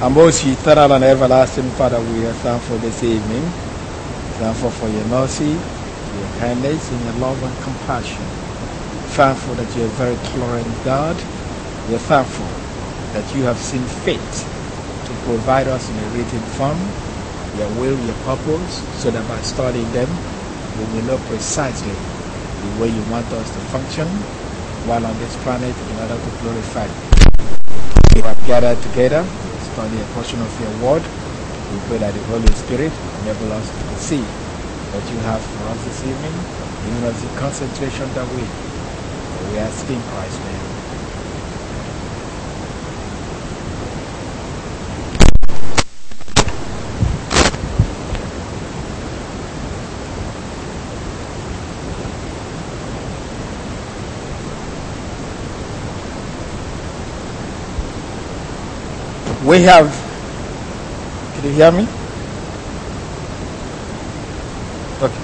Our most eternal and everlasting Father, we are thankful this evening. Thankful for your mercy, your kindness, and your love and compassion. Thankful that you are a very tolerant God. We are thankful that you have seen fit to provide us in a written form your will, your purpose, so that by studying them, we will know precisely the way you want us to function while on this planet in order to glorify you. We have gathered together study a portion of your word. We pray that the Holy Spirit enable us to see what you have for us this evening, giving us the concentration that we ask in Christ's name. We have, can you hear me? Okay.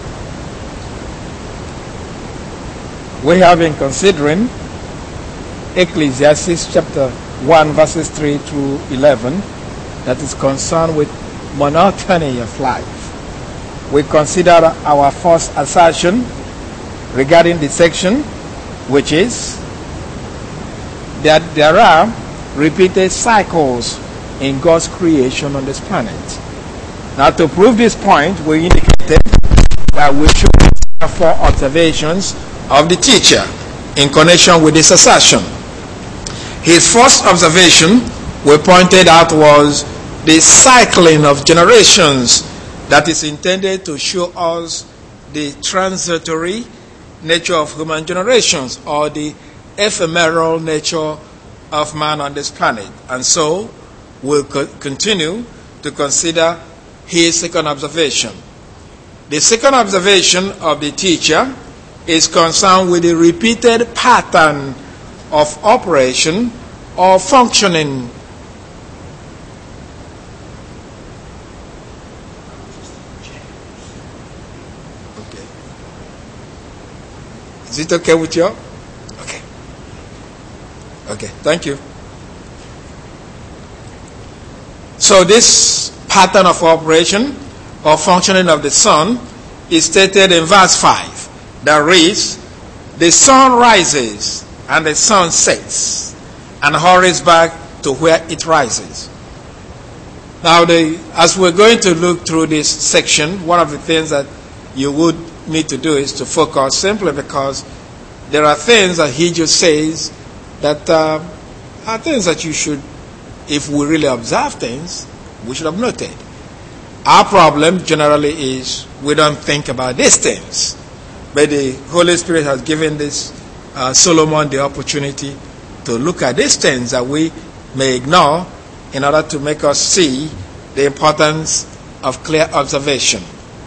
We have been considering Ecclesiastes chapter 1 verses 3 through 11 that is concerned with monotony of life. We considered our first assertion regarding the section, which is that there are repeated cycles in God's creation on this planet. Now, to prove this point, we indicated that we should consider 4 observations of the teacher in connection with this assertion. His first observation we pointed out was the cycling of generations that is intended to show us the transitory nature of human generations, or the ephemeral nature of man on this planet. And so we'll continue to consider his second observation. The second observation of the teacher is concerned with the repeated pattern of operation or functioning. Okay. Is it okay with you? Okay, thank you. So this pattern of operation or functioning of the sun is stated in verse 5. That reads, the sun rises and the sun sets and hurries back to where it rises. Now, as we're going to look through this section, one of the things that you would need to do is to focus, simply because there are things that he just says that are things that you should, if we really observe things, we should have noted. Our problem generally is we don't think about these things. But the Holy Spirit has given this Solomon the opportunity to look at these things that we may ignore in order to make us see the importance of clear observation.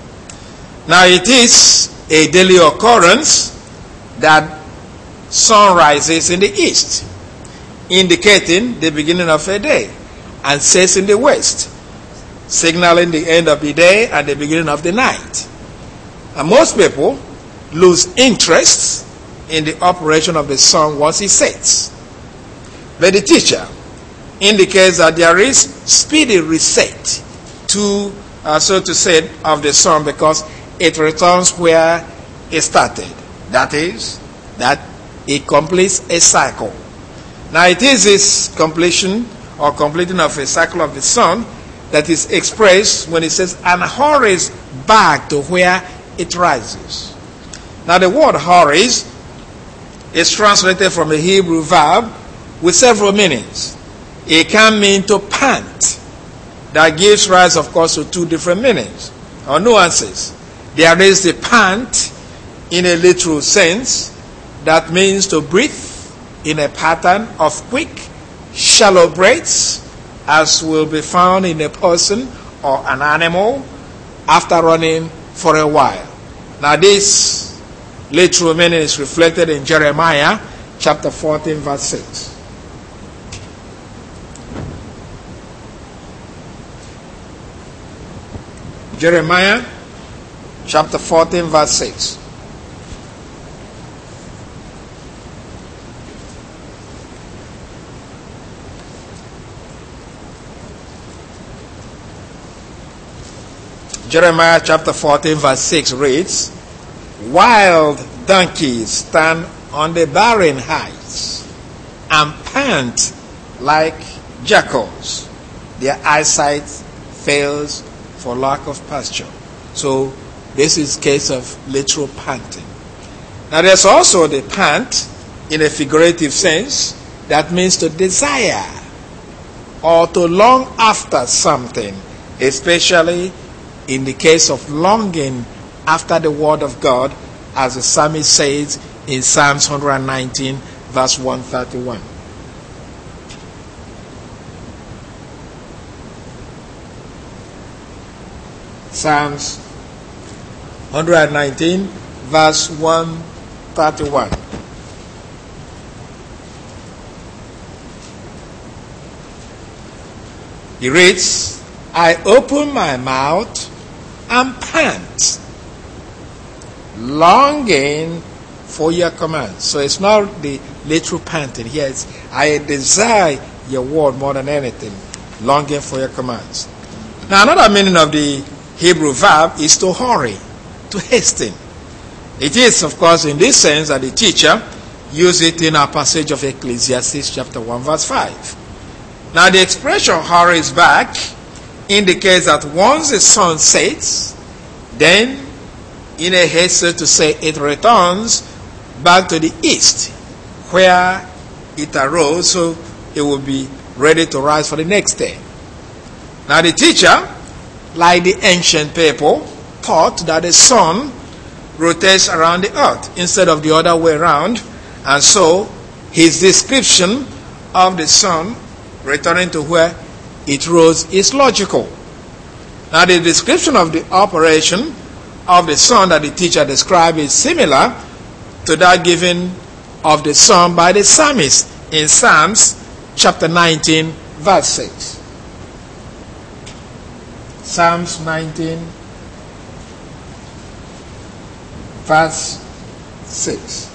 Now, it is a daily occurrence that sun rises in the east, indicating the beginning of a day, and sets in the west, signaling the end of the day and the beginning of the night. And most people lose interest in the operation of the sun once it sets. But the teacher indicates that there is speedy reset to, so to say, of the sun, because it returns where it started. That is, that it completes a cycle. Now, it is this completion or completing of a cycle of the sun that is expressed when it says, and hurries back to where it rises. Now, the word hurries is translated from a Hebrew verb with several meanings. It can mean to pant. That gives rise, of course, to 2 different meanings or nuances. There is the pant in a literal sense. That means to breathe in a pattern of quick, shallow breaths, as will be found in a person or an animal after running for a while. Now, this literal meaning is reflected in Jeremiah chapter 14 verse 6. Jeremiah chapter 14 verse 6. Jeremiah chapter 14 verse 6 reads, wild donkeys stand on the barren heights and pant like jackals. Their eyesight fails for lack of pasture. So this is case of literal panting. Now there's also the pant in a figurative sense. That means to desire or to long after something, especially in the case of longing after the word of God, as the psalmist says in Psalms 119 verse 131. Psalms 119 verse 131. He reads, I open my mouth and pant, longing for your commands. So it's not the literal panting here. It's I desire your word more than anything, longing for your commands. Now another meaning of the Hebrew verb is to hurry, to hasten. It is, of course, in this sense that the teacher used it in our passage of Ecclesiastes chapter 1 verse 5. Now the expression hurries back indicates that once the sun sets, then in a haste to say it returns back to the east where it arose, so it will be ready to rise for the next day. Now the teacher, like the ancient people, thought that the sun rotates around the earth instead of the other way around, and so his description of the sun returning to where it rose is logical. Now the description of the operation of the sun that the teacher described is similar to that given of the sun by the psalmist in Psalms chapter 19 verse 6. Psalms 19 verse 6.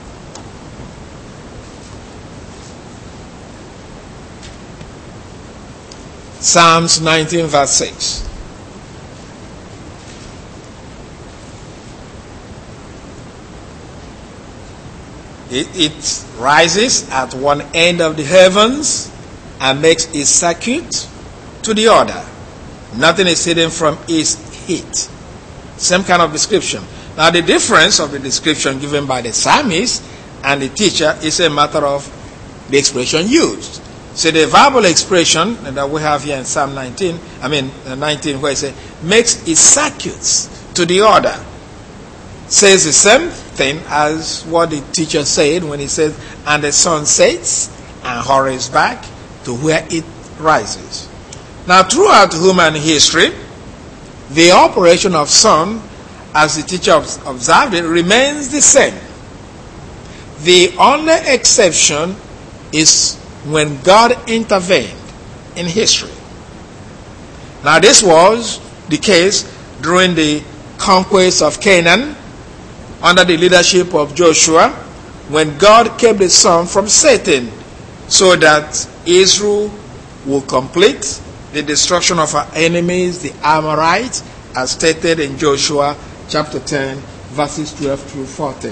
Psalms 19 verse 6. It rises at one end of the heavens and makes its circuit to the other. Nothing is hidden from its heat. Same kind of description. Now the difference of the description given by the psalmist and the teacher is a matter of the expression used. So the verbal expression that we have here in Psalm 19 where it says, makes its circuits to the other, says the same thing as what the teacher said when he says, and the sun sets and hurries back to where it rises. Now throughout human history, the operation of sun, as the teacher observed it, remains the same. The only exception is when God intervened in history. Now this was the case during the conquest of Canaan under the leadership of Joshua, when God kept the sun from setting so that Israel will complete the destruction of our enemies, the Amorites, as stated in Joshua chapter 10 verses 12 through 14.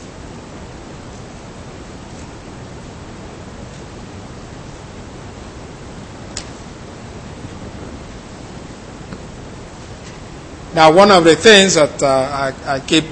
Now, one of the things that I keep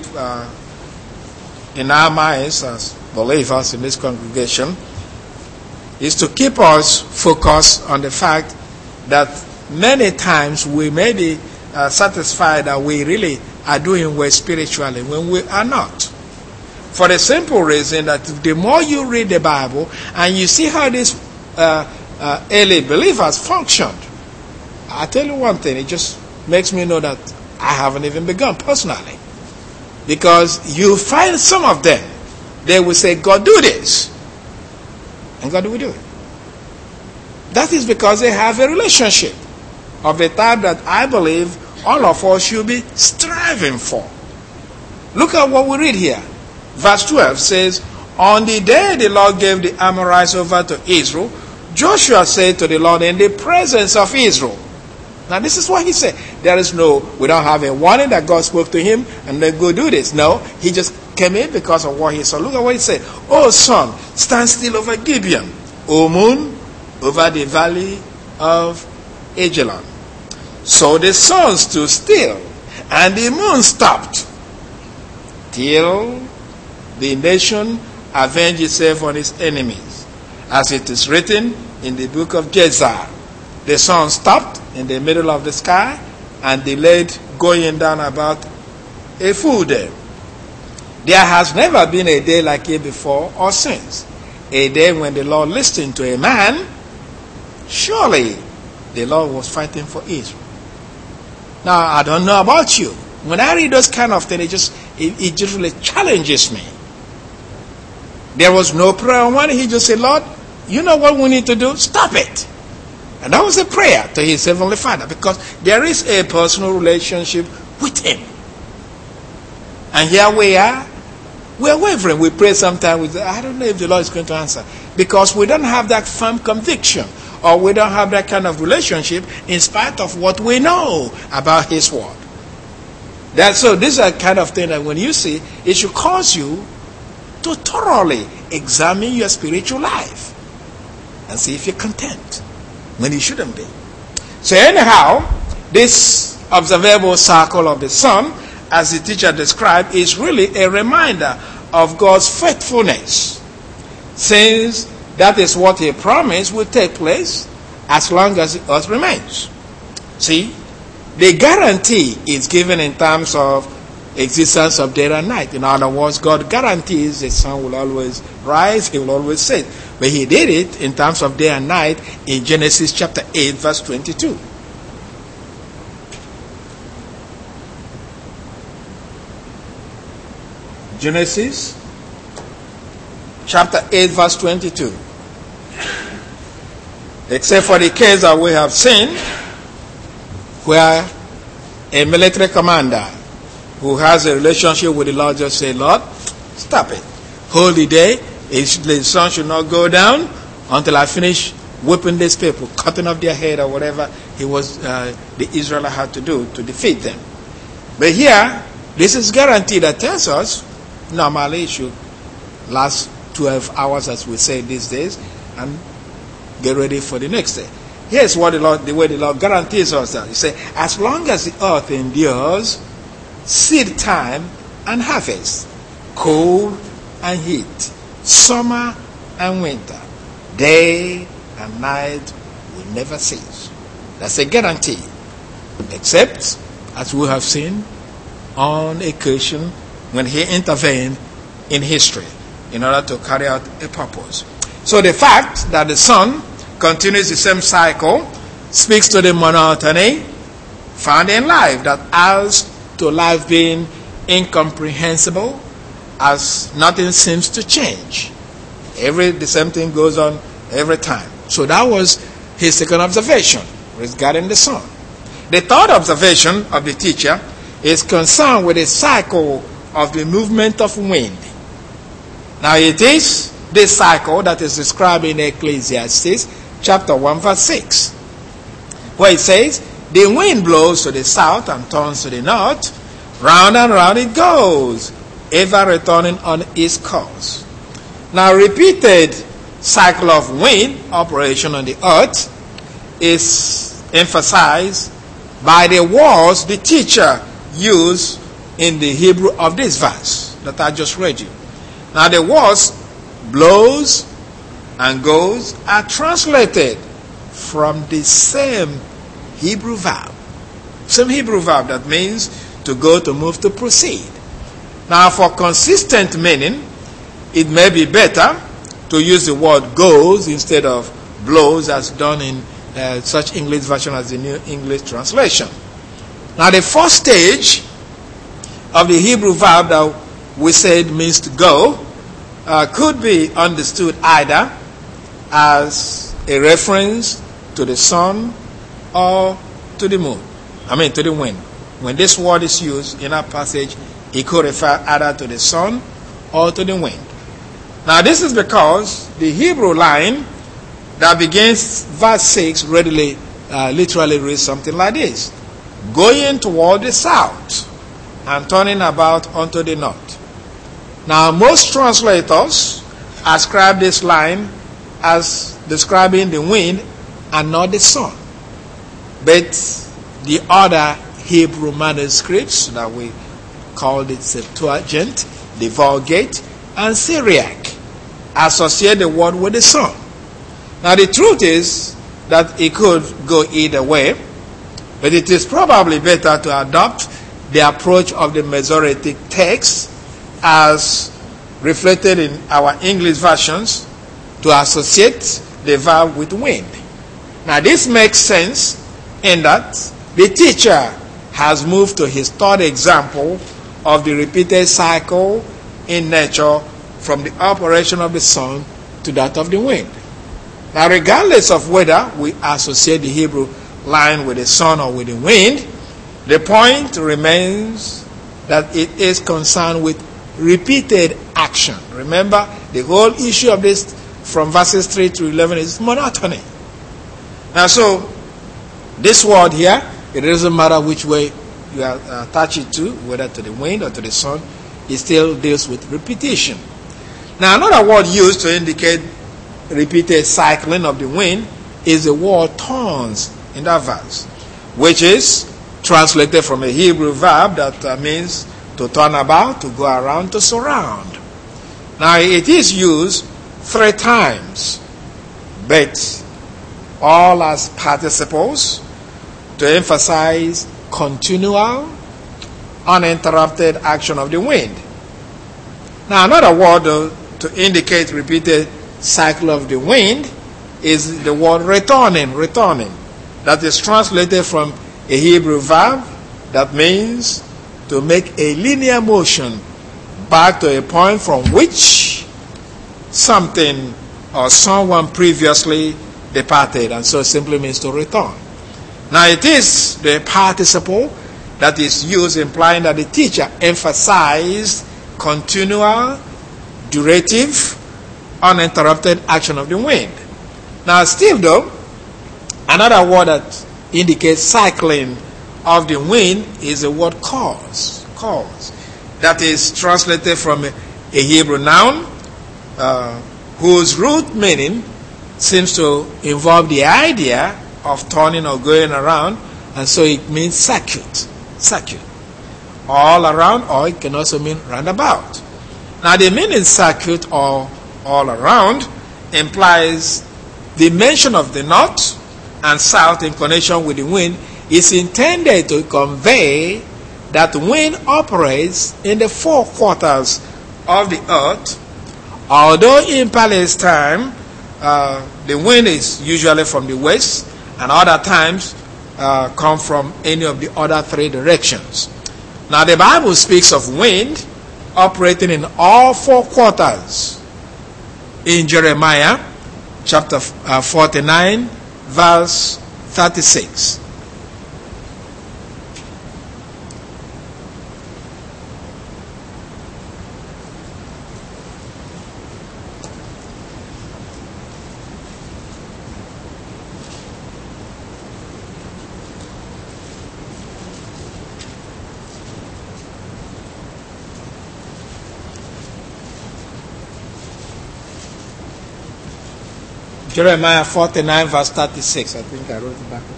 in our minds as believers in this congregation is to keep us focused on the fact that many times we may be satisfied that we really are doing well spiritually when we are not. For the simple reason that the more you read the Bible and you see how these early believers functioned, I tell you one thing, it just makes me know that I haven't even begun personally. Because you find some of them, they will say, God do this. And God will do it. That is because they have a relationship of the type that I believe all of us should be striving for. Look at what we read here. Verse 12 says, on the day the Lord gave the Amorites over to Israel, Joshua said to the Lord in the presence of Israel, Now this is what he said. We don't have a warning that God spoke to him and then go do this. No, he just came in because of what he saw. Look at what he said. O sun, stand still over Gibeon. O moon, over the valley of Ajalon. So the sun stood still and the moon stopped till the nation avenged itself on its enemies. As it is written in the book of Jezar, the sun stopped in the middle of the sky and delayed going down about a full day. There has never been a day like it before or since. A day when the Lord listened to a man. Surely the Lord was fighting for Israel. Now, I don't know about you. When I read those kind of things, it just really challenges me. There was no prayer on one. He just said, Lord, you know what we need to do? Stop it. And that was a prayer to his heavenly Father, because there is a personal relationship with him. And here we are. We're wavering. We pray sometimes. I don't know if the Lord is going to answer. Because we don't have that firm conviction. Or we don't have that kind of relationship in spite of what we know about his word. So this is a kind of thing that when you see, it should cause you to thoroughly examine your spiritual life. And see if you're content when you shouldn't be. So anyhow, this observable circle of the sun, as the teacher described, is really a reminder of God's faithfulness, since that is what he promised will take place as long as the earth remains. See, the guarantee is given in terms of existence of day and night. In other words, God guarantees the sun will always rise, he will always set. But he did it in terms of day and night in Genesis chapter 8, verse 22. Genesis chapter 8, verse 22. Except for the case that we have seen, where a military commander who has a relationship with the Lord just say, Lord, stop it. Hold the day. The sun should not go down until I finish whipping these people, cutting off their head or whatever the Israelites had to do to defeat them. But here, this is guaranteed that tells us normally it should last 12 hours, as we say these days, and get ready for the next day. Here's what the way the Lord guarantees us that. He says, as long as the earth endures, seed time and harvest, cold and heat, summer and winter, day and night will never cease. That's a guarantee. Except, as we have seen, on occasion when he intervened in history in order to carry out a purpose. So the fact that the sun continues the same cycle speaks to the monotony found in life, that adds to life being incomprehensible, as nothing seems to change. The same thing goes on every time. So that was his second observation regarding the sun. The third observation of the teacher is concerned with the cycle of the movement of wind. Now it is this cycle that is described in Ecclesiastes chapter 1 verse 6, where it says, the wind blows to the south and turns to the north, round and round it goes, ever returning on its course. Now repeated cycle of wind operation on the earth is emphasized by the words the teacher used in the Hebrew of this verse that I just read you. Now the words blows and goes are translated from the same Hebrew verb. Same Hebrew verb that means to go, to move, to proceed. Now for consistent meaning, it may be better to use the word goes instead of blows, as done in such English version as the New English Translation. Now the first stage of the Hebrew verb that we said means to go could be understood either as a reference to the sun or to the moon. To the wind. When this word is used in our passage, it could refer either to the sun or to the wind. Now this is because the Hebrew line that begins verse 6 readily literally reads something like this: going toward the south and turning about unto the north. Now, most translators ascribe this line as describing the wind and not the sun. But the other Hebrew manuscripts that we call the Septuagint, the Vulgate, and Syriac associate the word with the sun. Now, the truth is that it could go either way, but it is probably better to adopt the approach of the Masoretic text as reflected in our English versions, to associate the verb with wind. Now, this makes sense in that the teacher has moved to his third example of the repeated cycle in nature from the operation of the sun to that of the wind. Now, regardless of whether we associate the Hebrew line with the sun or with the wind, the point remains that it is concerned with repeated action. Remember, the whole issue of this from verses 3 to 11 is monotony. Now, so this word here, it doesn't matter which way you attach it to, whether to the wind or to the sun, it still deals with repetition. Now, another word used to indicate repeated cycling of the wind is the word turns in that verse, which is translated from a Hebrew verb that means to turn about, to go around, to surround. Now, it is used 3 times, but all as participles to emphasize continual, uninterrupted action of the wind. Now, another word to indicate repeated cycle of the wind is the word returning. That is translated from a Hebrew verb that means to make a linear motion back to a point from which something or someone previously departed, and so it simply means to return. Now, it is the participle that is used, implying that the teacher emphasized continual, durative, uninterrupted action of the wind. Now, still though, another word that indicates cycling of the wind is the word cause. That is translated from a Hebrew noun whose root meaning seems to involve the idea of turning or going around, and so it means circuit, all around, or it can also mean roundabout. Now, the meaning circuit or all around implies the mention of the north and south in connection with the wind is intended to convey that wind operates in the 4 quarters of the earth. Although in Palestine, the wind is usually from the west, and other times come from any of the other 3 directions. Now, the Bible speaks of wind operating in all 4 quarters in Jeremiah chapter 49, verse 36. Jeremiah 49, verse 36. I think I wrote it backwards.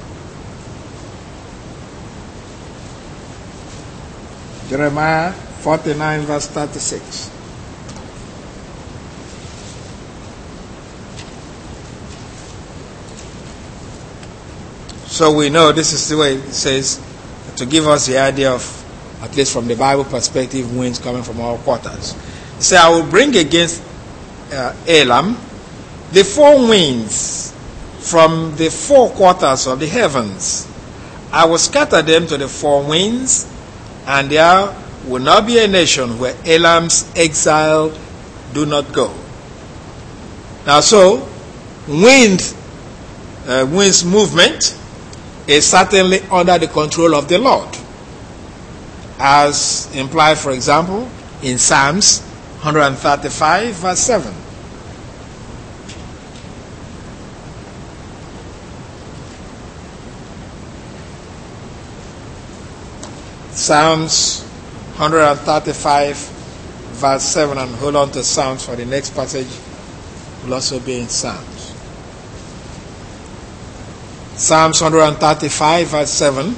Jeremiah 49, verse 36. So we know this is the way it says, to give us the idea of, at least from the Bible perspective, winds coming from all quarters. It says, I will bring against Elam the 4 winds from the 4 quarters of the heavens. I will scatter them to the 4 winds, and there will not be a nation where Elam's exile do not go. Now, so wind's movement is certainly under the control of the Lord, as implied, for example, in Psalms 135, verse 7. Psalms 135 verse 7, and hold on to Psalms for the next passage will also be in Psalms. Psalms 135 verse 7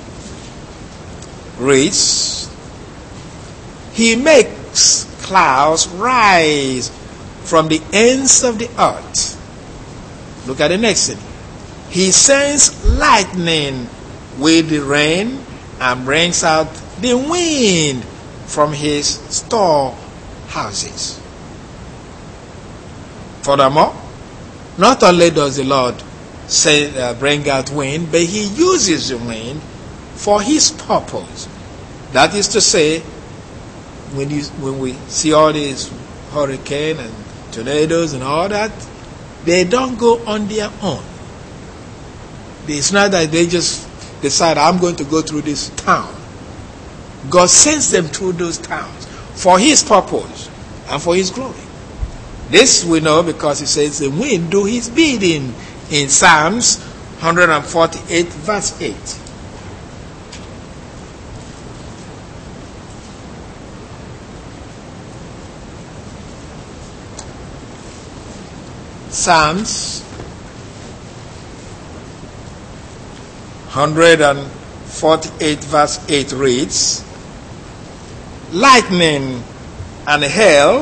reads, He makes clouds rise from the ends of the earth. Look at the next thing. He sends lightning with the rain and brings out the wind from his storehouses. Furthermore, not only does the Lord bring out wind, but he uses the wind for his purpose. That is to say, when we see all these hurricanes and tornadoes and all that, they don't go on their own. It's not that they just decide, I'm going to go through this town. God sends them through those towns for his purpose and for his glory. This we know because he says the wind do his bidding in Psalms 148 verse 8. Psalms 148 verse 8 reads, Lightning and hail,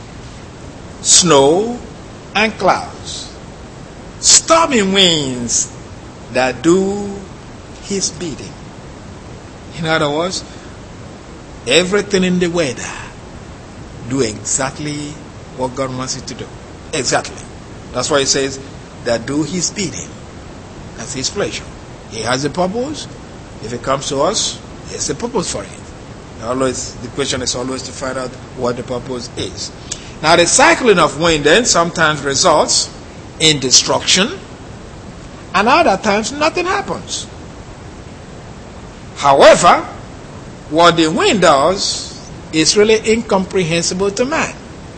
snow and clouds, stormy winds that do his bidding. In other words, everything in the weather do exactly what God wants it to do. Exactly. That's why he says that do his bidding. That's his pleasure. He has a purpose. If it comes to us, there's a purpose for it. The question is always to find out what the purpose is. Now, the cycling of wind then sometimes results in destruction, and other times nothing happens. However, what the wind does is really incomprehensible to man.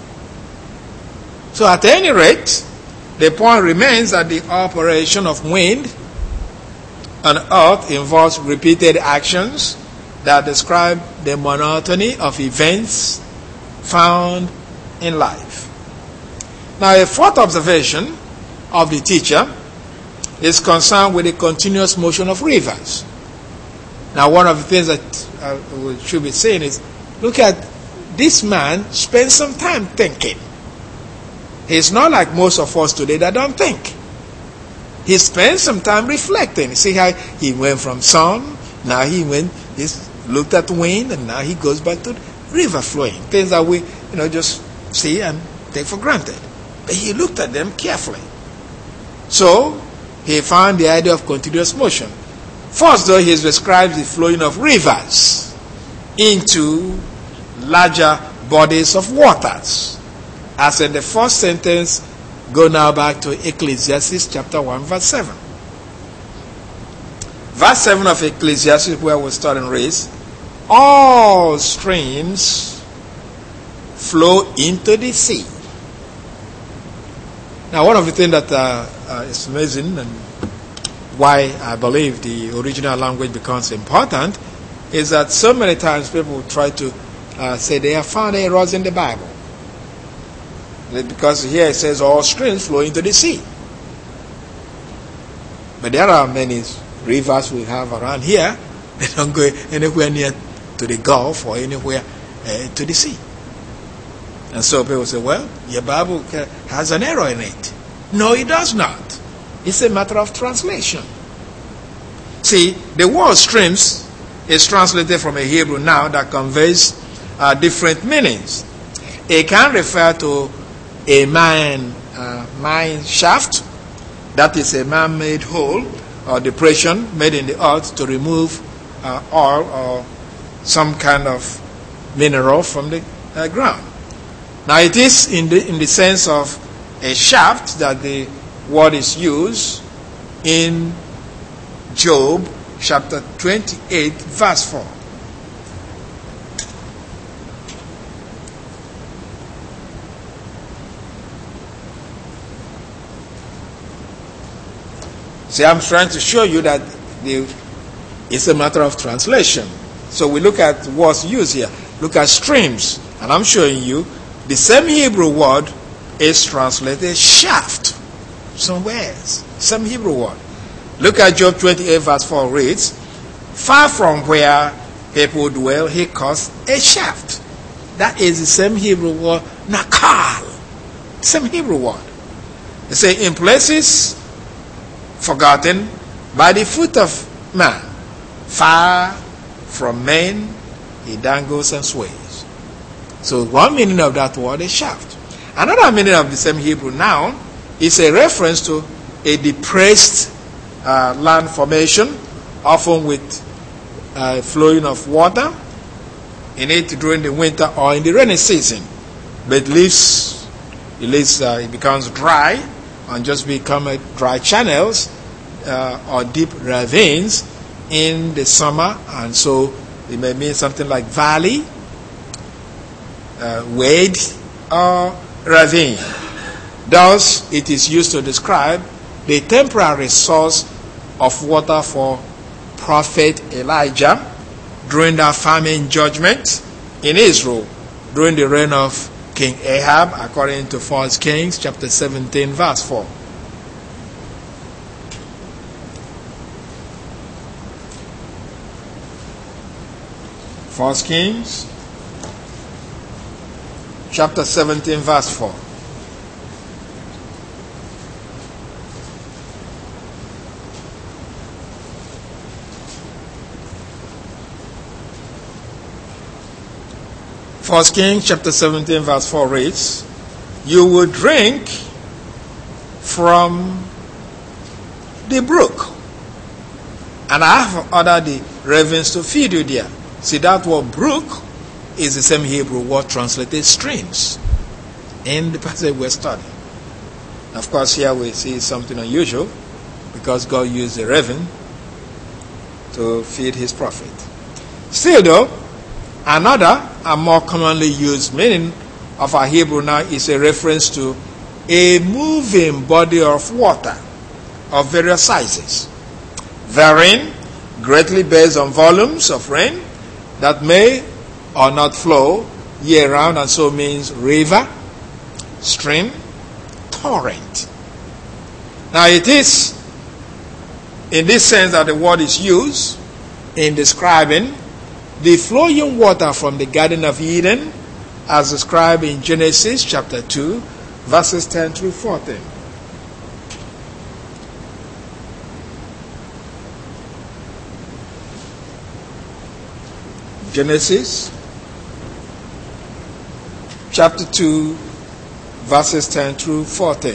So at any rate, the point remains that the operation of wind on earth involves repeated actions that describe the monotony of events found in life. Now, a fourth observation of the teacher is concerned with the continuous motion of rivers. Now, one of the things that we should be saying is, look at this man spent some time thinking. He's not like most of us today that don't think. He spent some time reflecting. See how he went from sun, now he looked at wind, and now he goes back to river flowing. Things that we just see and take for granted. But he looked at them carefully. So he found the idea of continuous motion. First, though, he describes the flowing of rivers into larger bodies of waters. As in the first sentence, go now back to Ecclesiastes chapter 1 verse 7. Verse 7 of Ecclesiastes, where we're starting, reads, all streams flow into the sea. Now, one of the things that is amazing and why I believe the original language becomes important is that so many times people try to say they have found errors in the Bible. Because here it says all streams flow into the sea. But there are many rivers we have around here. They don't go anywhere near to the Gulf or anywhere to the sea. And so people say, well, your Bible has an error in it. No, it does not. It's a matter of translation. See, the word streams is translated from a Hebrew noun that conveys different meanings. It can refer to a mine shaft, that is a man-made hole or depression made in the earth to remove oil or some kind of mineral from the ground. Now, it is in the sense of a shaft that the word is used in Job chapter 28 verse 4. See, I'm trying to show you that it's a matter of translation. So we look at what's used here. Look at streams. And I'm showing you the same Hebrew word is translated shaft somewhere else. Same Hebrew word. Look at Job 28 verse 4 reads, far from where people dwell, he caused a shaft. That is the same Hebrew word, nakal. Same Hebrew word. They say, in places forgotten by the foot of man, far from men, he dangles and sways. So one meaning of that word is shaft. Another meaning of the same Hebrew noun is a reference to a depressed land formation, often with flowing of water in it during the winter or in the rainy season. But it becomes dry and just become dry channels or deep ravines in the summer, and so it may mean something like valley, wade, or ravine. Thus, it is used to describe the temporary source of water for Prophet Elijah during the famine judgment in Israel during the reign of King Ahab, according to 1 Kings chapter 17 verse 4. First Kings chapter 17 verse 4. First Kings chapter 17 verse 4 reads, you will drink from the brook, and I have ordered the ravens to feed you there. See, that word brook is the same Hebrew word translated streams in the passage we're studying. Of course, here we see something unusual because God used a raven to feed his prophet. Still though, another and more commonly used meaning of our Hebrew now is a reference to a moving body of water of various sizes, varying greatly based on volumes of rain that may or not flow year round, and so means river, stream, torrent. Now it is in this sense that the word is used in describing the flowing water from the Garden of Eden as described in Genesis chapter 2 verses 10 through 14. Genesis chapter 2 verses 10 through 14.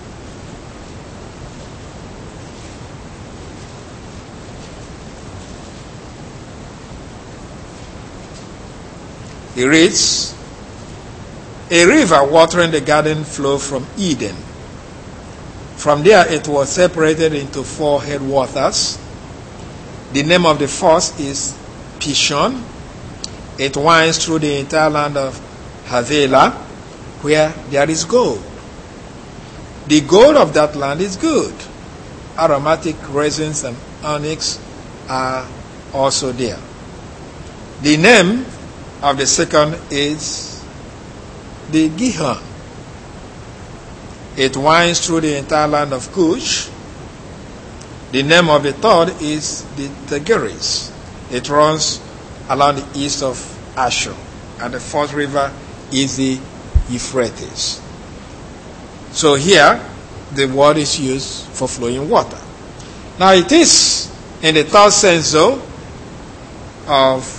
It reads, a river watering the garden flowed from Eden. From there it was separated into 4 headwaters. The name of the first is Pishon. It winds through the entire land of Havilah, where there is gold. The gold of that land is good. Aromatic resins and onyx are also there. The name of the second is the Gihon. It winds through the entire land of Cush. The name of the third is the Tigris. It runs along the east of Ashur. And the fourth river is the Euphrates. So here, the word is used for flowing water. Now it is, in the third sense though, of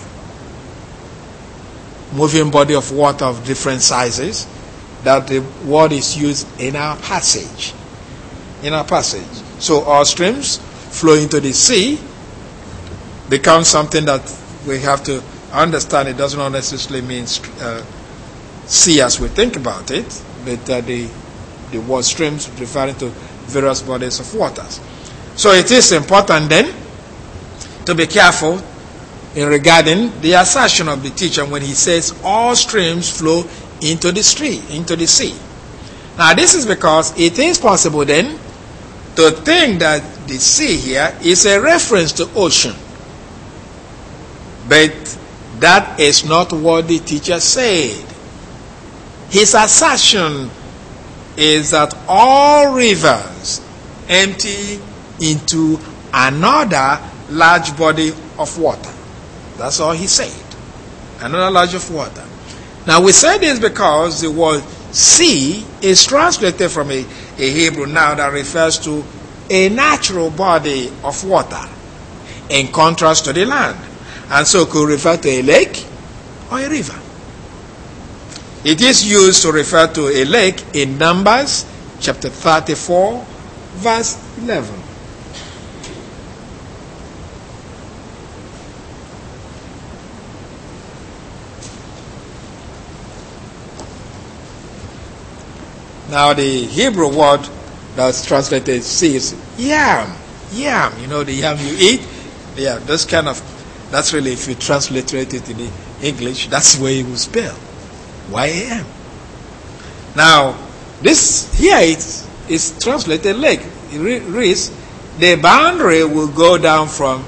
moving body of water of different sizes, that the word is used in our passage. In our passage. So our streams flow into the sea becomes something that we have to understand. It does not necessarily mean sea as we think about it, but the word streams referring to various bodies of waters. So it is important then to be careful in regarding the assertion of the teacher when he says all streams flow into the sea. Now this is because it is possible then to think that the sea here is a reference to ocean. But that is not what the teacher said. His assertion is that all rivers empty into another large body of water. That's all he said. Another large of water. Now we say this because the word sea is translated from a Hebrew noun that refers to a natural body of water in contrast to the land. And so it could refer to a lake or a river. It is used to refer to a lake in Numbers chapter 34 verse 11. Now the Hebrew word that's translated sea is yam. Yam, you know the yam you eat? Yeah, that's really, if you transliterate it in the English, that's the way it will spell. Y-A-M. Now, this here is translated lake. It reads, the boundary will go down from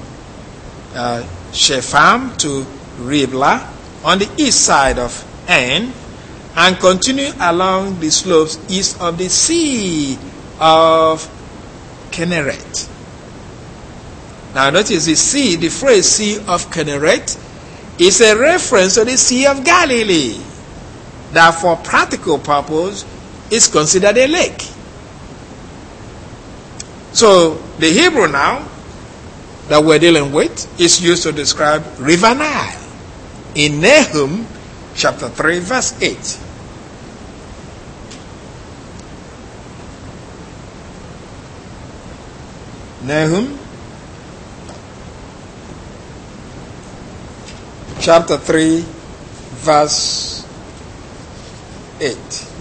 Shepham to Riblah on the east side of En, and continue along the slopes east of the Sea of Kinneret. Now notice the phrase Sea of Kinneret is a reference to the Sea of Galilee, that for practical purpose is considered a lake. So the Hebrew now that we're dealing with is used to describe River Nile in Nahum chapter 3 verse 8. Nahum chapter 3 verse 8.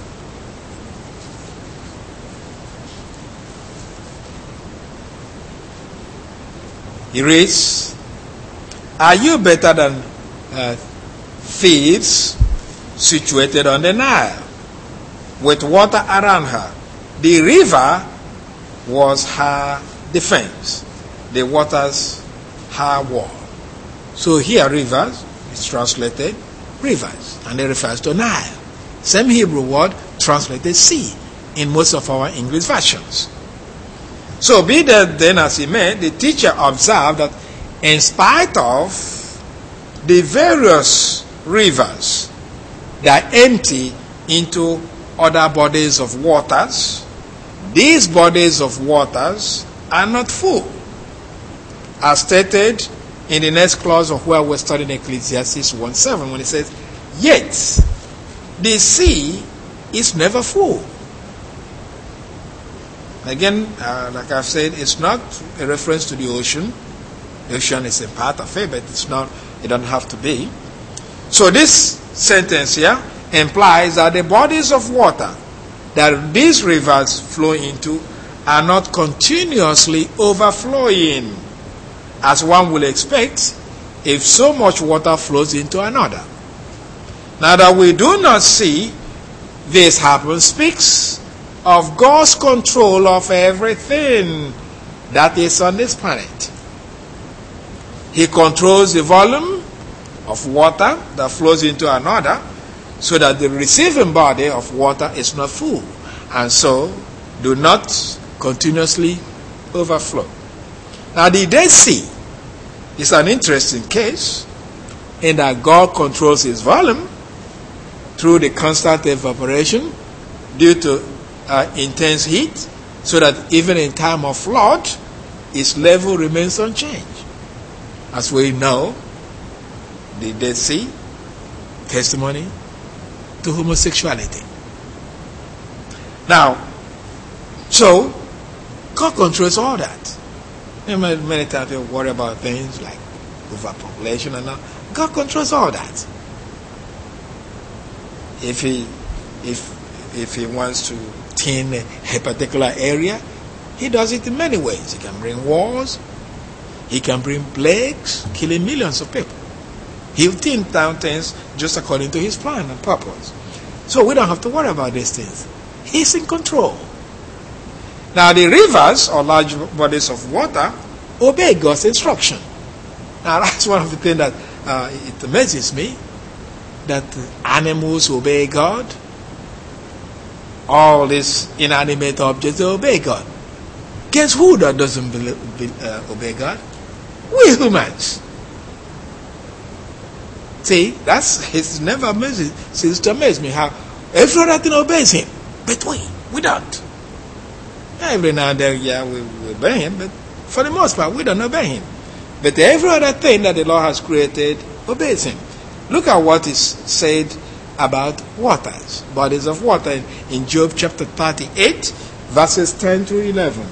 He reads, are you better than Thebes, situated on the Nile, with water around her? The river was her defense, the waters her wall. So here rivers is translated rivers, and it refers to Nile. Same Hebrew word translated sea in most of our English versions. So be that then as he may, the teacher observed that in spite of the various rivers that empty into other bodies of waters, these bodies of waters are not full, as stated in the next clause of where we're studying Ecclesiastes 1:7, when it says, yet the sea is never full. Again, like I've said, it's not a reference to the ocean. The ocean is a part of it, but it's not, it doesn't have to be. So this sentence here implies that the bodies of water that these rivers flow into are not continuously overflowing, as one will expect if so much water flows into another. Now that we do not see this happen speaks of God's control of everything that is on this planet. He controls the volume of water that flows into another, so that the receiving body of water is not full, and so do not continuously overflow. Now the Dead Sea is an interesting case in that God controls its volume through the constant evaporation due to intense heat, so that even in time of flood, its level remains unchanged. As we know, the Dead Sea, testimony to homosexuality. Now, so God controls all that. Many times people worry about things like overpopulation and all. God controls all that. If he wants to thin a particular area, he does it in many ways. He can bring wars, he can bring plagues, killing millions of people. He'll thin down things just according to his plan and purpose. So we don't have to worry about these things. He's in control. Now the rivers, or large bodies of water, obey God's instruction. Now that's one of the things that it amazes me that animals obey God. All these inanimate objects, they obey God. Guess who that doesn't obey God? We humans. See, it's never amazing. Seems to amaze me how every other thing obeys him, but we don't. Every now and then, we obey him, but for the most part, we don't obey him. But every other thing that the Lord has created obeys him. Look at what is said about waters, bodies of water, in Job chapter 38, verses 10 to 11.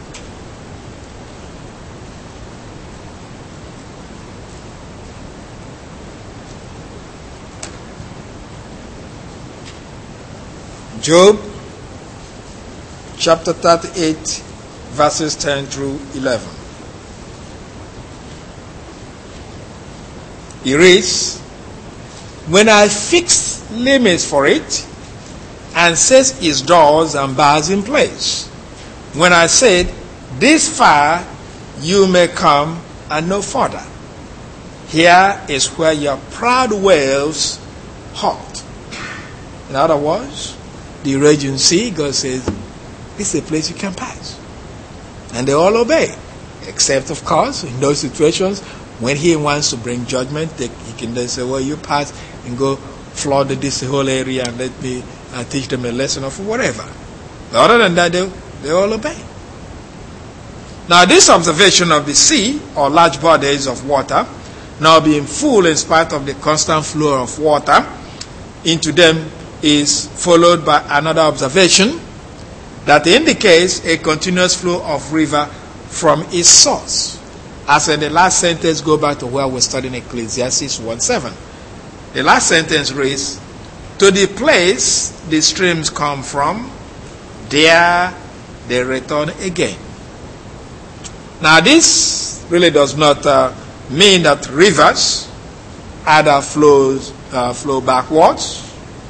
Job chapter 38, verses 10 through 11. He reads, "When I fix limits for it, and set its doors and bars in place, when I said, this far you may come and no further, here is where your proud waves halt." In other words, the raging sea, God says, this is a place you can pass. And they all obey. Except, of course, in those situations, when he wants to bring judgment, he can then say, well, you pass and go flood this whole area and let me teach them a lesson or whatever. But other than that, they all obey. Now, this observation of the sea, or large bodies of water, now being full in spite of the constant flow of water into them, is followed by another observation that indicates a continuous flow of river from its source. As in the last sentence, go back to where we're studying Ecclesiastes 1:7. The last sentence reads, "To the place the streams come from, there they return again." Now this really does not mean that rivers either flow backwards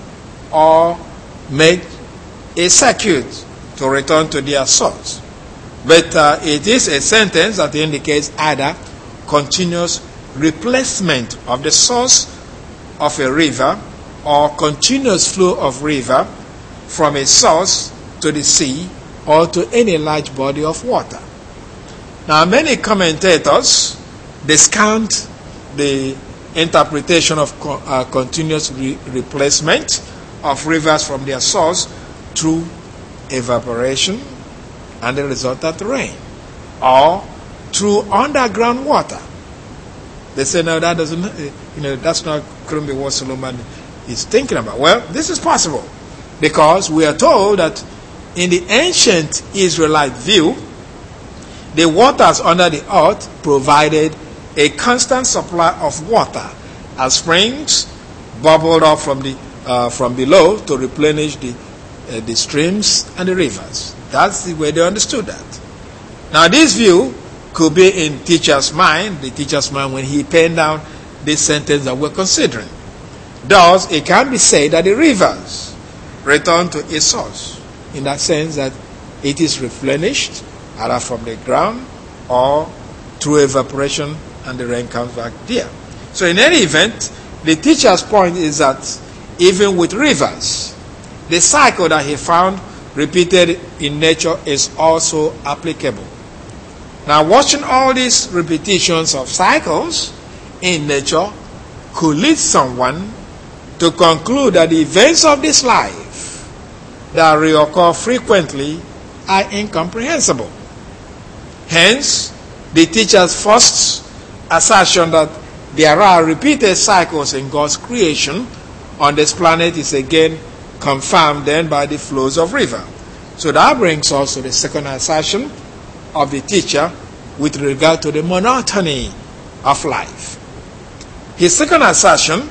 or make a circuit to return to their source. But it is a sentence that indicates either continuous replacement of the source of a river or continuous flow of river from a source to the sea or to any large body of water. Now, many commentators discount the interpretation of continuous replacement of rivers from their source through evaporation and the resultant rain, or through underground water. They say, no, that doesn't, that's not couldn't be what Solomon is thinking about. Well, this is possible because we are told that in the ancient Israelite view, the waters under the earth provided a constant supply of water as springs bubbled up from below to replenish the streams and the rivers. That's the way they understood that. Now, this view could be in the teacher's mind when he penned down this sentence that we're considering. Thus, it can be said that the rivers return to its source, in that sense that it is replenished either from the ground or through evaporation and the rain comes back there. So in any event, the teacher's point is that even with rivers, the cycle that he found repeated in nature is also applicable. Now, watching all these repetitions of cycles in nature could lead someone to conclude that the events of this life that reoccur frequently are incomprehensible. Hence, the teacher's first assertion that there are repeated cycles in God's creation on this planet is again confirmed then by the flows of river. So that brings us to the second assertion of the teacher with regard to the monotony of life. His second assertion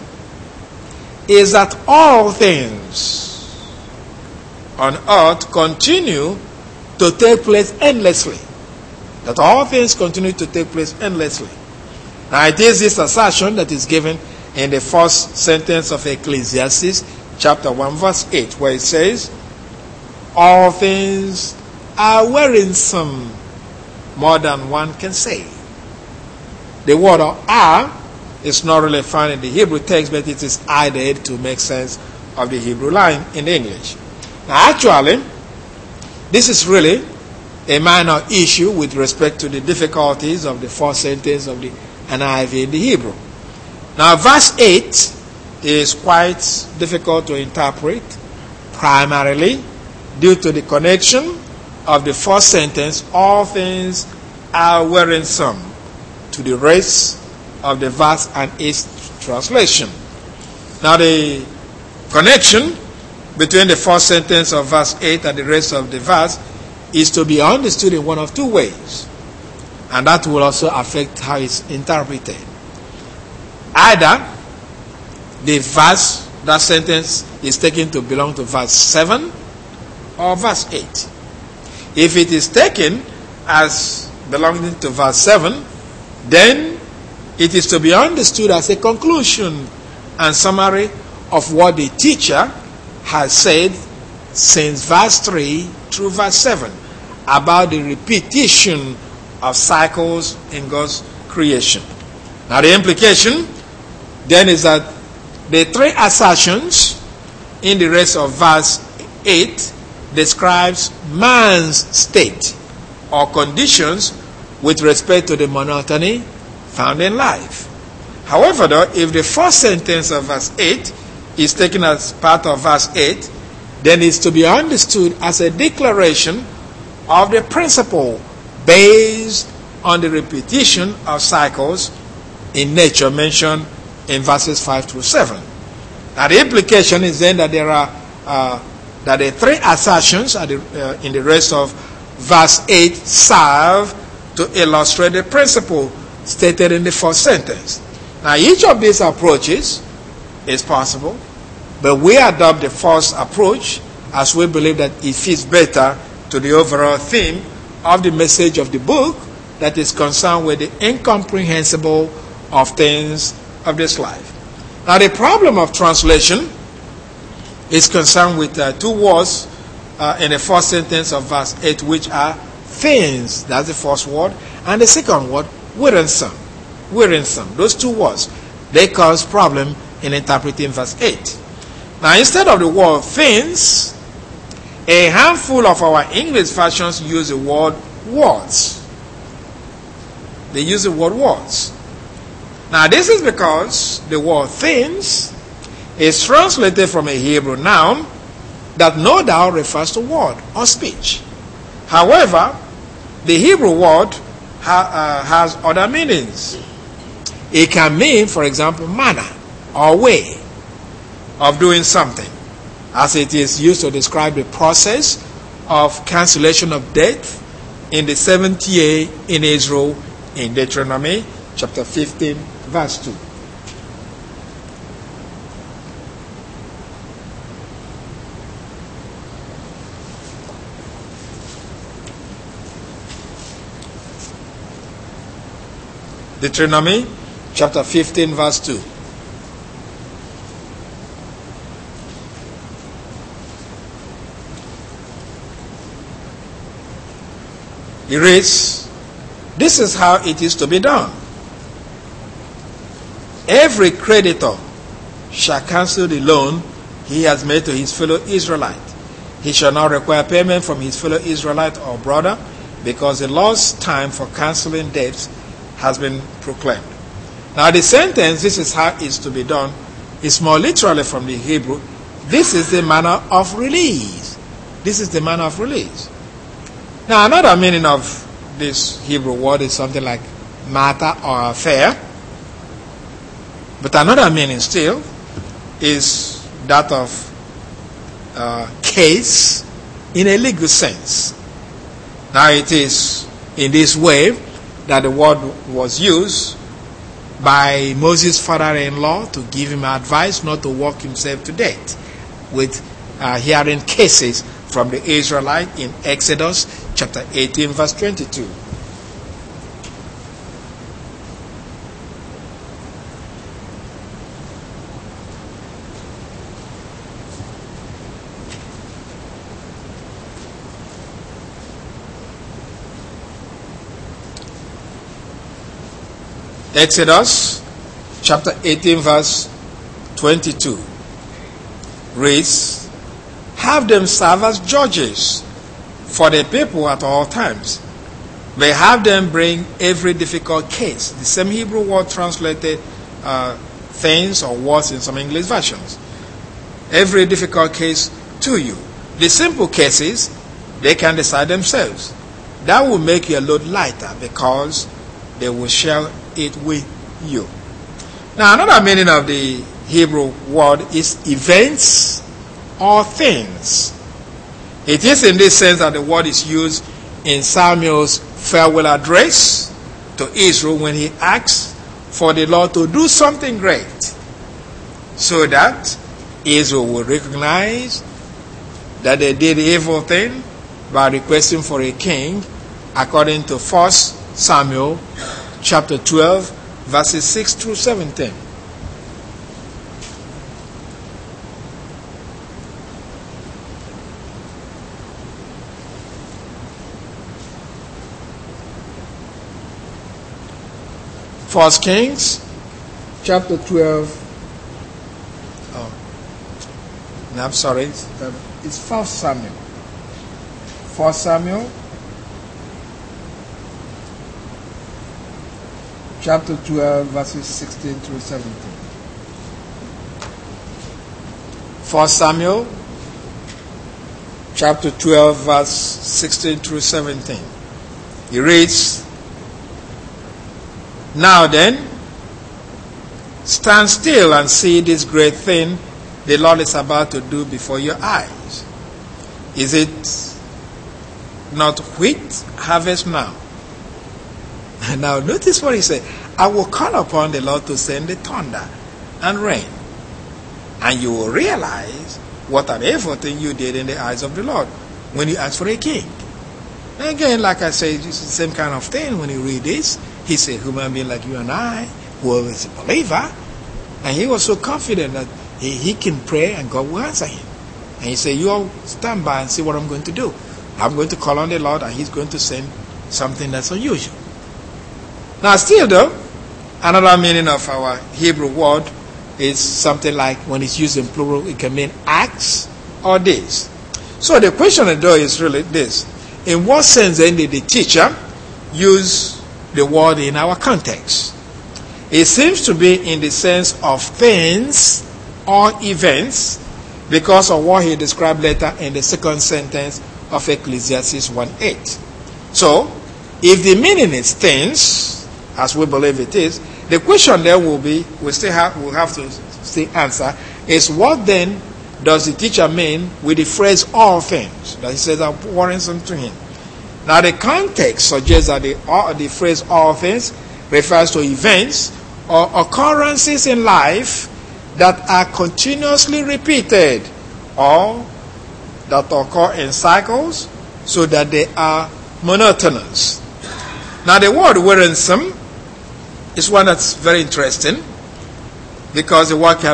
is that all things on earth continue to take place endlessly. That all things continue to take place endlessly. Now, it is this assertion that is given in the first sentence of Ecclesiastes chapter 1 verse 8, where it says, all things are wearisome, more than one can say. The word "are" It's not really found in the Hebrew text, but it is added to make sense of the Hebrew line in English. Now, actually, this is really a minor issue with respect to the difficulties of the first sentence of the NIV in the Hebrew. Now, verse 8 is quite difficult to interpret, primarily due to the connection of the first sentence, all things are wearisome, to the rest of the verse and its translation. Now, the connection between the first sentence of verse 8 and the rest of the verse is to be understood in one of two ways, and that will also affect how it's interpreted. Either the verse, that sentence is taken to belong to verse 7 or verse 8. If it is taken as belonging to verse 7, then it is to be understood as a conclusion and summary of what the teacher has said since verse 3 through verse 7 about the repetition of cycles in God's creation. Now, the implication then is that the three assertions in the rest of verse 8 describes man's state or conditions with respect to the monotony found in life. However, though, if the first sentence of verse 8 is taken as part of verse 8, then it's to be understood as a declaration of the principle based on the repetition of cycles in nature mentioned in verses 5 through 7. Now, the implication is then that there are that the three assertions in the rest of verse 8 serve to illustrate the principle stated in the first sentence. Now, each of these approaches is possible, but we adopt the first approach as we believe that it fits better to the overall theme of the message of the book that is concerned with the incomprehensible of things of this life. Now, the problem of translation is concerned with two words in the first sentence of verse 8, which are things, that's the first word, and the second word, wearisome. Wearisome. Those two words, they cause problem in interpreting verse 8. Now, instead of the word things, a handful of our English versions use the word words. They use the word words. Now, this is because the word things is translated from a Hebrew noun that no doubt refers to word or speech. However, the Hebrew word has other meanings. It can mean, for example, manner or way of doing something, as it is used to describe the process of cancellation of debt in the 7th year in Israel in Deuteronomy chapter 15, verse 2. Deuteronomy chapter 15, verse 2. It reads, "This is how it is to be done. Every creditor shall cancel the loan he has made to his fellow Israelite. He shall not require payment from his fellow Israelite or brother, because the Lord's time for canceling debts has been proclaimed." Now, the sentence, "This is how it is to be done," is more literally from the Hebrew, "This is the manner of release." This is the manner of release. Now, another meaning of this Hebrew word is something like matter or affair. But another meaning still is that of case in a legal sense. Now, it is in this way that the word was used by Moses' father-in-law to give him advice not to work himself to death, with hearing cases from the Israelite in Exodus chapter 18, verse 22. Exodus chapter 18, verse 22 reads, have them serve as judges for the people at all times. They have them bring every difficult case. The same Hebrew word translated things or words in some English versions. Every difficult case to you. The simple cases, they can decide themselves. That will make your load lighter because they will share it with you. Now, another meaning of the Hebrew word is events or things. It is in this sense that the word is used in Samuel's farewell address to Israel when he asks for the Lord to do something great so that Israel will recognize that they did the evil thing by requesting for a king according to 1 Samuel chapter 12 verses 6 through 17. First Kings chapter 12. I'm sorry, it's 1 Samuel. 1 Samuel chapter 12 verses 16 through 17. 1 Samuel chapter 12 verse 16 through 17. He reads, now then, stand still and see this great thing the Lord is about to do before your eyes. Is it not wheat harvest now? Now notice what he said. I will call upon the Lord to send the thunder and rain, and you will realize what an evil thing you did in the eyes of the Lord when you asked for a king. And again, like I said, it's the same kind of thing when you read this. He's a human being like you and I, who is a believer, and he was so confident that he can pray and God will answer him. And he said, you all stand by and see what I'm going to do. I'm going to call on the Lord and he's going to send something that's unusual. Now still though, another meaning of our Hebrew word is something like when it's used in plural, it can mean acts or days. So the question though is really this. In what sense then did the teacher use the word in our context? It seems to be in the sense of things or events because of what he described later in the second sentence of Ecclesiastes 1:8. So, if the meaning is things, as we believe it is, the question there will be, we'll have to still answer, is what then does the teacher mean with the phrase all things? That he says that warrants unto him. Now the context suggests that the phrase all things refers to events or occurrences in life that are continuously repeated or that occur in cycles so that they are monotonous. Now the word wearisome is one that's very interesting because the word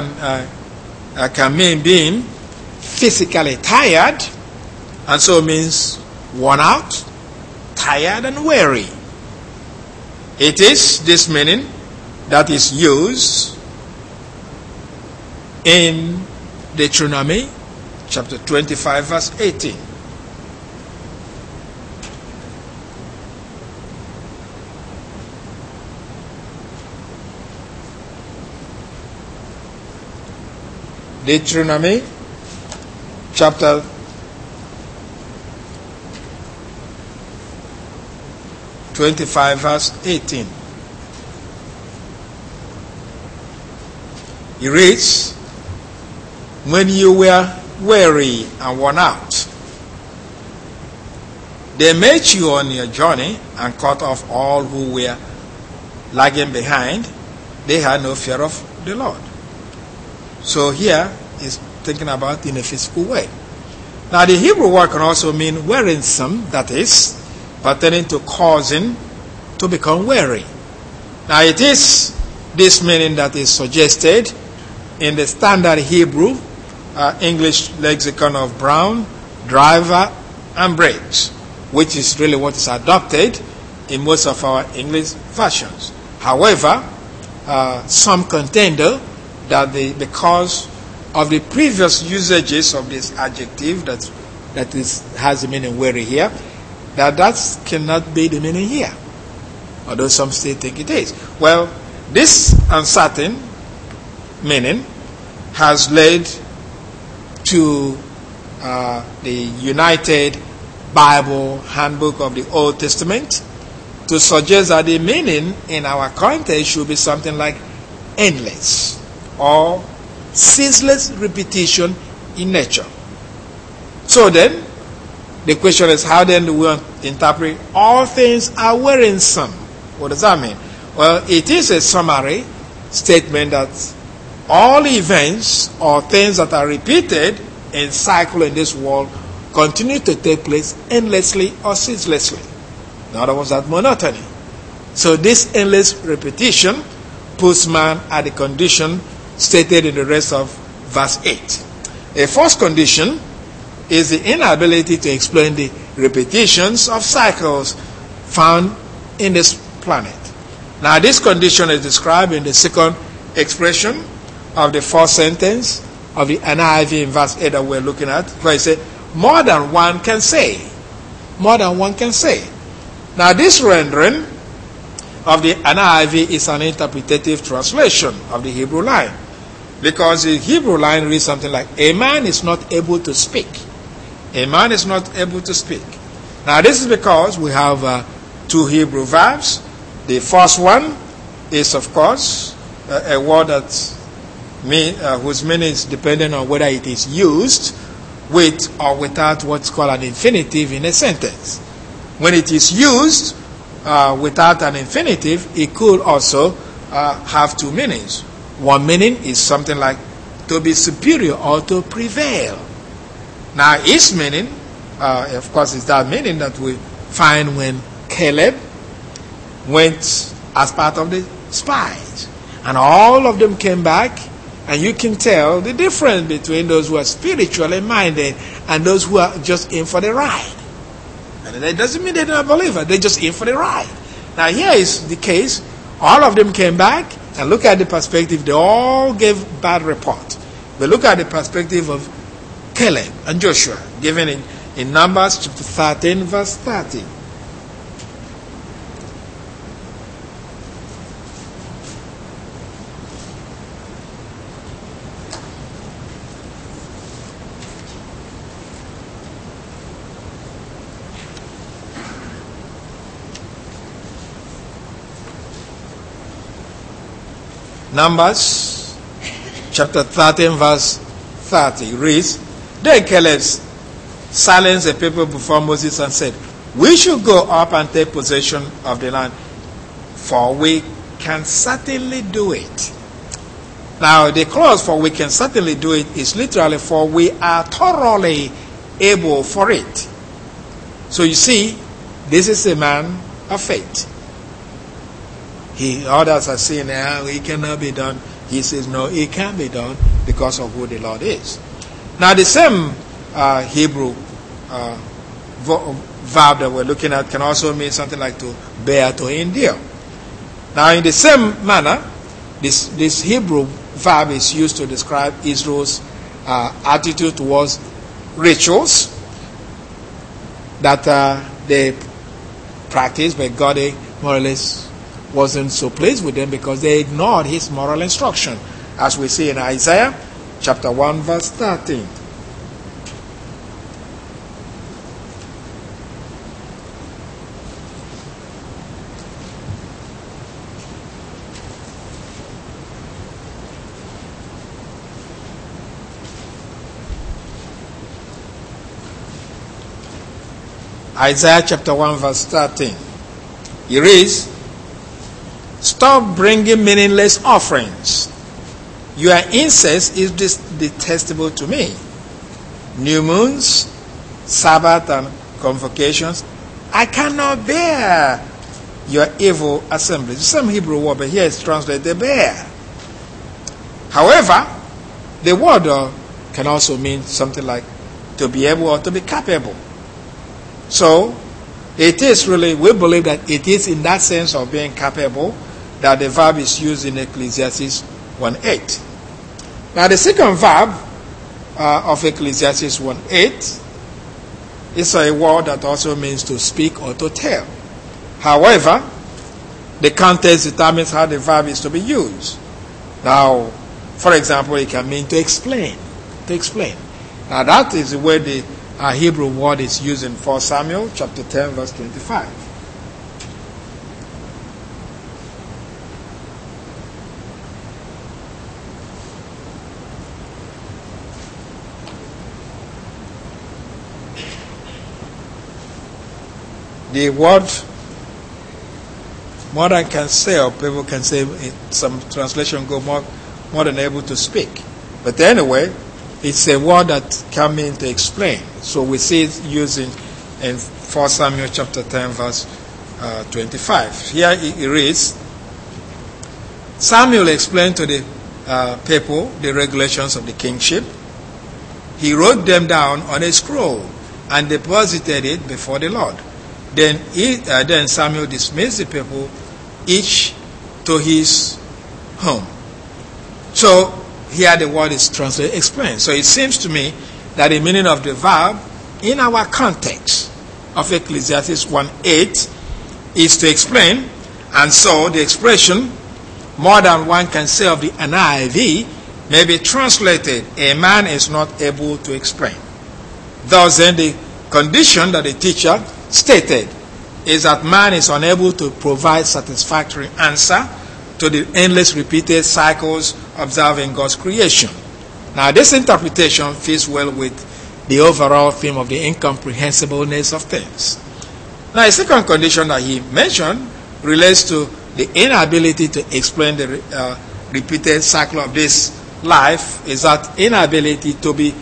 can mean being physically tired, and so it means worn out, tired and weary. It is this meaning that is used in Deuteronomy chapter 25 verse 18. Deuteronomy chapter 25 verse 18. He reads, when you were weary and worn out, they met you on your journey and cut off all who were lagging behind. They had no fear of the Lord. So here is thinking about in a physical way. Now the Hebrew word can also mean wearisome, that is, pertaining to causing to become weary. Now it is this meaning that is suggested in the standard Hebrew English lexicon of Brown, Driver, and Briggs, which is really what is adopted in most of our English versions. However, some contender that because of the previous usages of this adjective has the meaning weary here, that cannot be the meaning here, although some still think it is. Well, this uncertain meaning has led to the United Bible Handbook of the Old Testament to suggest that the meaning in our context should be something like endless or ceaseless repetition in nature. So then, the question is, how then do we interpret all things are wearisome? What does that mean? Well, it is a summary statement that all events or things that are repeated in cycle in this world continue to take place endlessly or ceaselessly. In other words, that monotony. So this endless repetition puts man at the condition stated in the rest of verse 8. A first condition is the inability to explain the repetitions of cycles found in this planet. Now, this condition is described in the second expression of the first sentence of the NIV in verse 8 that we're looking at, where it says, more than one can say. More than one can say. Now, this rendering of the NIV is an interpretative translation of the Hebrew line, because the Hebrew line reads something like, a man is not able to speak. A man is not able to speak. Now, this is because we have two Hebrew verbs. The first one is, of course, a word whose meaning is dependent on whether it is used with or without what's called an infinitive in a sentence. When it is used without an infinitive, it could also have two meanings. One meaning is something like to be superior or to prevail. Now, its meaning, of course, is that meaning that we find when Caleb went as part of the spies. And all of them came back, and you can tell the difference between those who are spiritually minded and those who are just in for the ride. And that doesn't mean they're not believers, they're just in for the ride. Now, here is the case. All of them came back, and look at the perspective. They all gave bad report. But look at the perspective of Caleb and Joshua, given in Numbers chapter 13, verse 30. Numbers chapter 13, verse 30 reads, Then Caleb silenced the people before Moses and said, we should go up and take possession of the land, for we can certainly do it. Now, the clause for we can certainly do it is literally for we are thoroughly able for it. So you see, this is a man of faith. Others are saying, it cannot be done. He says, no, it can be done because of who the Lord is. Now, the same Hebrew verb that we're looking at can also mean something like to bear, to endure. Now, in the same manner, this Hebrew verb is used to describe Israel's attitude towards rituals that they practiced, but God more or less wasn't so pleased with them because they ignored his moral instruction, as we see in Isaiah chapter 1, verse 13. Isaiah chapter 1, verse 13. It reads, Stop bringing meaningless offerings. Your incest is detestable to me. New moons, Sabbath, and convocations. I cannot bear your evil assemblies. The same Hebrew word, but here it's translated bear. However, the word can also mean something like to be able or to be capable. So, it is really, we believe that it is in that sense of being capable that the verb is used in Ecclesiastes 1:8. Now the second verb of Ecclesiastes 1:8 is a word that also means to speak or to tell. However, the context determines how the verb is to be used. Now, for example, it can mean to explain. To explain. Now that is the way the Hebrew word is used in 1 Samuel chapter 10 verse 25. The word more than can say, or people can say, some translation go more than able to speak. But anyway, it's a word that can mean to explain. So we see it used in 1 Samuel chapter 10 verse 25. Here it reads, Samuel explained to the people the regulations of the kingship. He wrote them down on a scroll and deposited it before the Lord. Then Samuel dismissed the people, each to his home. So here the word is translated, explained. So it seems to me that the meaning of the verb in our context of Ecclesiastes 1:8 is to explain. And so the expression, more than one can say of the NIV, may be translated, a man is not able to explain. Thus then the condition that the teacher stated is that man is unable to provide satisfactory answer to the endless repeated cycles observed in God's creation. Now this interpretation fits well with the overall theme of the incomprehensibleness of things. Now a second condition that he mentioned relates to the inability to explain the repeated cycle of this life, is that inability to be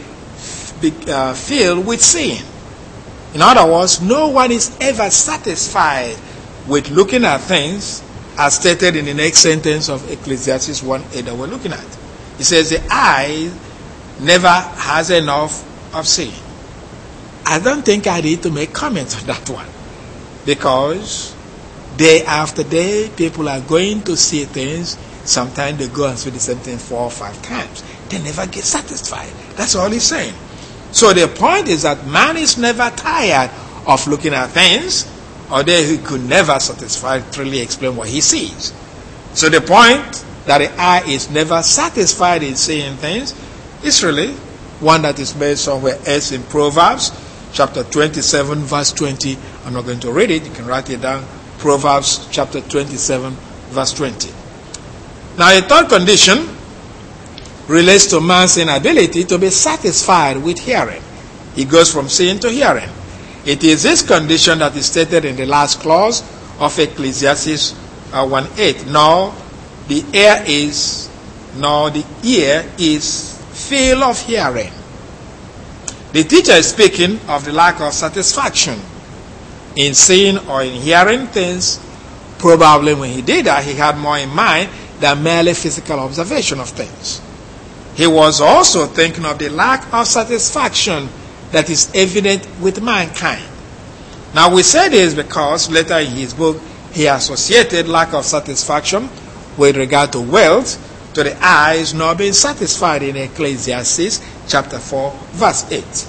filled with sin. In other words, no one is ever satisfied with looking at things as stated in the next sentence of Ecclesiastes 1:8 that we're looking at. It says the eye never has enough of seeing. I don't think I need to make comments on that one, because day after day people are going to see things. Sometimes they go and see the same thing 4 or 5 times. They never get satisfied. That's all he's saying. So the point is that man is never tired of looking at things, or that he could never satisfactorily explain what he sees. So the point that the eye is never satisfied in seeing things is really one that is made somewhere else in Proverbs chapter 27 verse 20. I'm not going to read it. You can write it down. Proverbs chapter 27 verse 20. Now a third condition relates to man's inability to be satisfied with hearing. He goes from seeing to hearing. It is this condition that is stated in the last clause of Ecclesiastes 1:8. Nor the ear is filled of hearing. The teacher is speaking of the lack of satisfaction in seeing or in hearing things. Probably when he did that, he had more in mind than merely physical observation of things. He was also thinking of the lack of satisfaction that is evident with mankind. Now we say this because later in his book he associated lack of satisfaction with regard to wealth to the eyes not being satisfied in Ecclesiastes chapter 4 verse 8.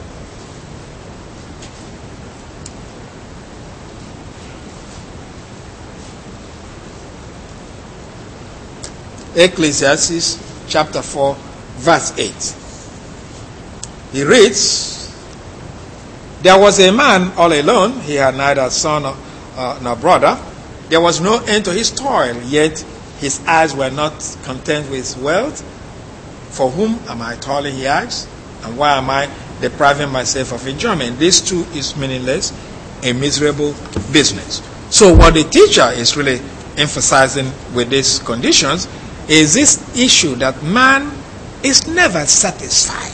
Ecclesiastes chapter 4 verse 8. He reads, there was a man all alone. He had neither son nor brother. There was no end to his toil, yet his eyes were not content with his wealth. For whom am I toiling, he asked, and why am I depriving myself of enjoyment? This too is meaningless, a miserable business. So what the teacher is really emphasizing with these conditions is this issue that man is never satisfied.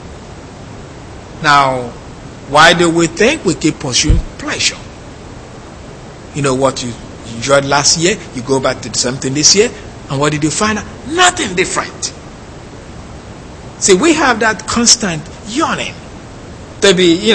Now, why do we think we keep pursuing pleasure? You know what you enjoyed last year, you go back to something this year, and what did you find out? Nothing different. See, we have that constant yearning to be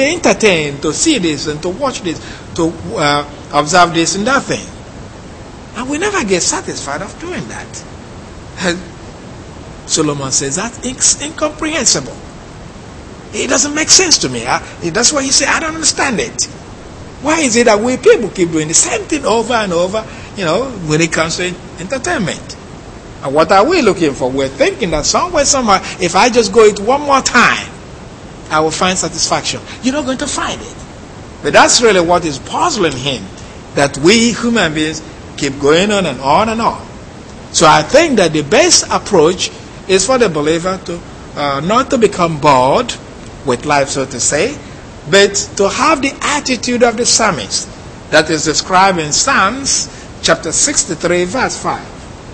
entertained, to see this and to watch this, to observe this and that thing. And we never get satisfied of doing that. And Solomon says that's incomprehensible. It doesn't make sense to me. That's why he said, I don't understand it. Why is it that we people keep doing the same thing over and over, when it comes to entertainment? And what are we looking for? We're thinking that somewhere, somehow, if I just go it one more time, I will find satisfaction. You're not going to find it. But that's really what is puzzling him, that we human beings keep going on and on and on. So I think that the best approach is for the believer to not to become bored with life, so to say, but to have the attitude of the psalmist that is described in Psalms chapter 63, verse 5.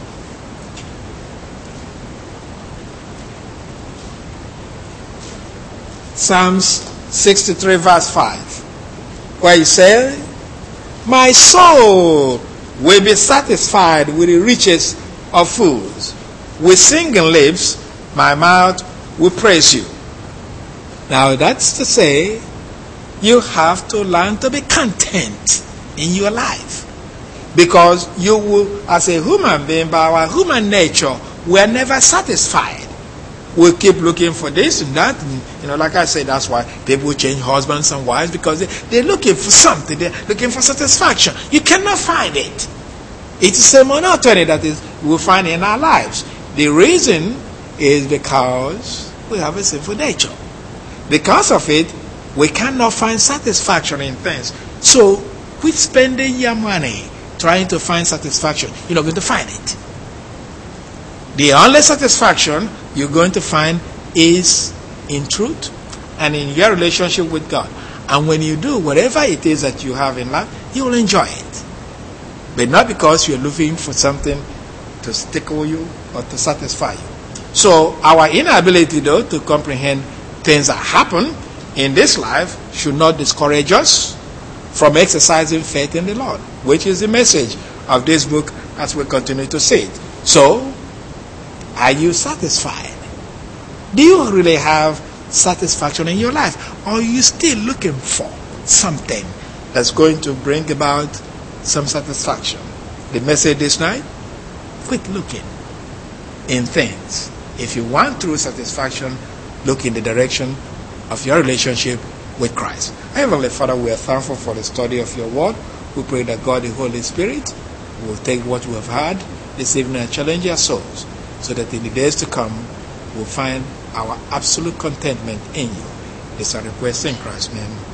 Psalms 63, verse 5, where he says, my soul will be satisfied with the riches of fools. With singing lips, my mouth will praise you. Now that's to say, you have to learn to be content in your life. Because you will, as a human being, by our human nature, we are never satisfied. We keep looking for this and that. And, like I said, that's why people change husbands and wives, because they're looking for something. They're looking for satisfaction. You cannot find it. It's the monotony that we find in our lives. The reason is because we have a sinful nature. Because of it, we cannot find satisfaction in things. So, quit spending your money trying to find satisfaction. You're not going to find it. The only satisfaction you're going to find is in truth and in your relationship with God. And when you do whatever it is that you have in life, you will enjoy it. But not because you're looking for something to tickle you or to satisfy you. So our inability, though, to comprehend things that happen in this life should not discourage us from exercising faith in the Lord, which is the message of this book as we continue to see it. So, are you satisfied? Do you really have satisfaction in your life? Or are you still looking for something that's going to bring about some satisfaction? The message this night? Quit looking in things. If you want true satisfaction, look in the direction of your relationship with Christ. Heavenly Father, we are thankful for the study of your word. We pray that God, the Holy Spirit, will take what we have heard this evening and challenge our souls, so that in the days to come, we'll find our absolute contentment in you. This is our request in Christ's name.